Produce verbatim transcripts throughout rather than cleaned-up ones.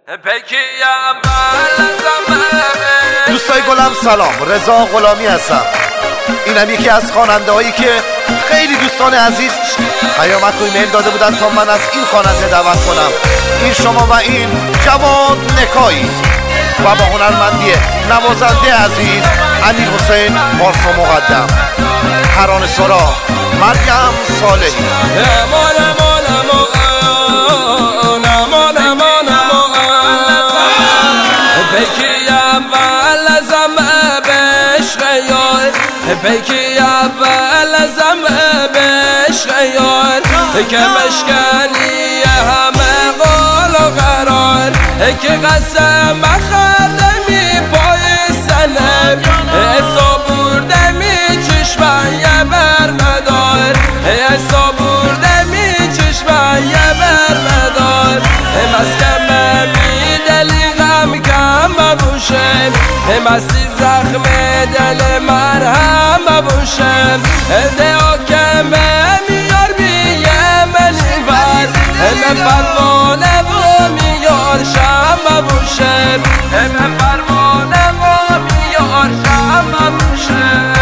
دوستای گلم سلام، رضا غلامی هستم. اینم یکی از خواننده هایی که خیلی دوستان عزیز پیامک و ایمیل داده بودن تا من از این خواننده دعوت کنم. این شما و این جواد نکایی و با هنرمندی نوازنده عزیز امیر حسین پارسا مقدم، ترانه سرا مریم صالحی. بکی اول ازم بهش غیار که مشکنی همه قول و قرار که قسم خردمی پای سنم حساب بردمی چشمه یه بر ندار حساب بردمی چشمه یه بر ندار مسکم می دلی غم کم ببوشم مستی زخم دل مرهم ببوشم دعا کمه میار بیه منی بر همه پروانه و میار شم ببوشم همه پروانه و میار شم ببوشم.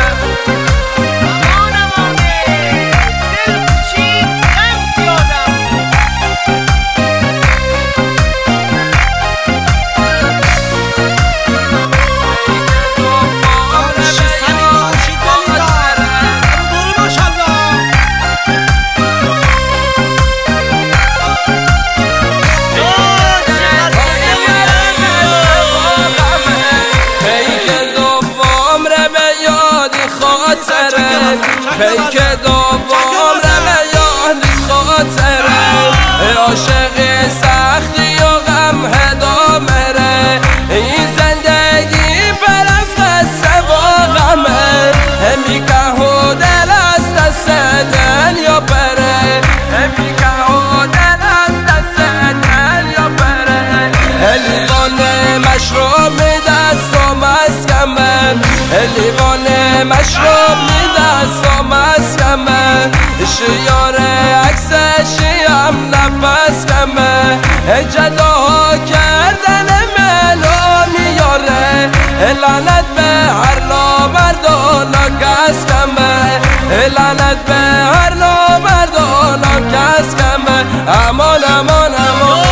پیک دوام رو یاد خاطره عاشق سختی و غم هدامره این زندگی پر از قصه و غمه میکه و دل از دست دنیا بره میکه و دل از دست دنیا بره لیوان مشروب دست و مسکمه لیوان مشروب دست و مسکمه شیاره عکسشی هم نفس کمه جداها کردن ملو میاره لعنت به هر نامرد و ناکس کمه لعنت به هر نامرد و ناکس کمه امان امان امان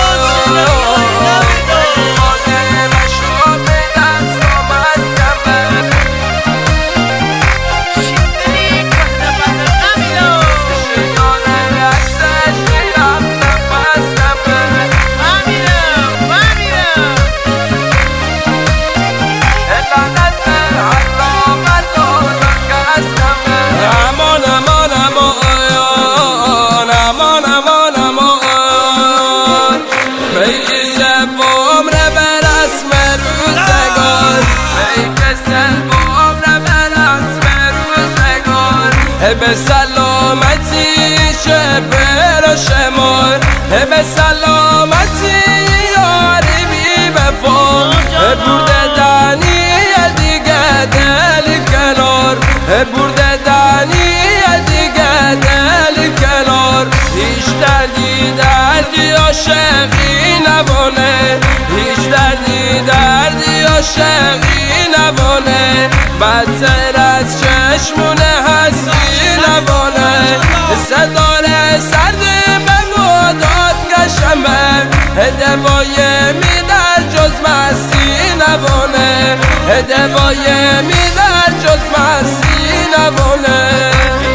به سلامتی شبر و شمار به سلامتی یاری بی بفا برده دنی دیگه دل کنار برده دنی دیگه دل کنار هیچ دردی دردی عاشقی نبانه هیچ دردی دردی عاشقی نبانه بدتر از چشمونه هستی نبانه صدار سرد به مداد کشمه دوای میدر جز مستی نبانه دوای میدر جز مستی نبانه.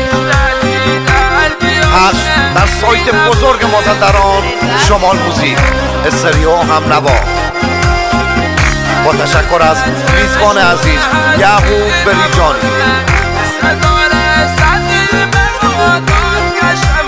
پخش در سایت بزرگ مازندران شمال موزیک استریو هم نوا با تشکر از میزبان عزیز یعقوب بریجانی.